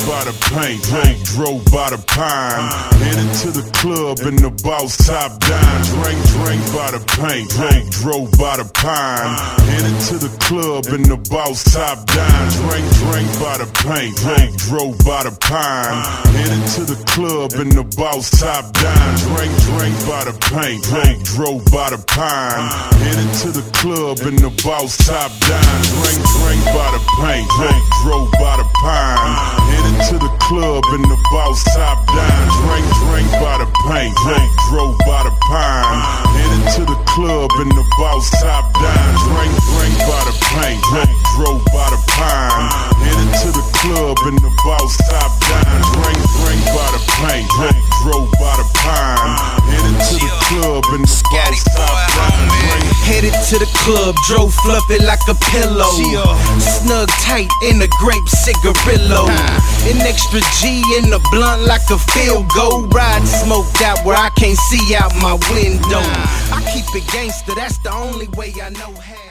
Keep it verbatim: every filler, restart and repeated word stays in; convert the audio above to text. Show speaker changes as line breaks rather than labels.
by the paint, drove, drove by the pine. Headed to the club and the boss top down. Drink, drink by the paint, drove, drove by the pine. Headed to the club and the boss top down. Drink, drink by the paint, drove, drove by the pine. Headed to the club and the boss top down. Drink, drink by the paint, drove, drove by the pine. Headed to the club and the boss top down. Drink, drink by the paint, drove, drove by the pine. Headed to the club and the boss top down. Drink, drink by the paint, drove, drove by the pine. Headed to the club and the boss top down. Drink, drink by the paint, drove, drove by the pine. Headed to the club and the boss top down. Drink, drink by the paint, drove, drove by the pine. Headed to the club and the boss top down.
Headed to the club, drove fluffy like a pillow. Snug tight in a grape cigarillo. An extra G in the blunt like a field goal. Ride smoked out where I can't see out my window. I keep it gangster, that's the only way I know how.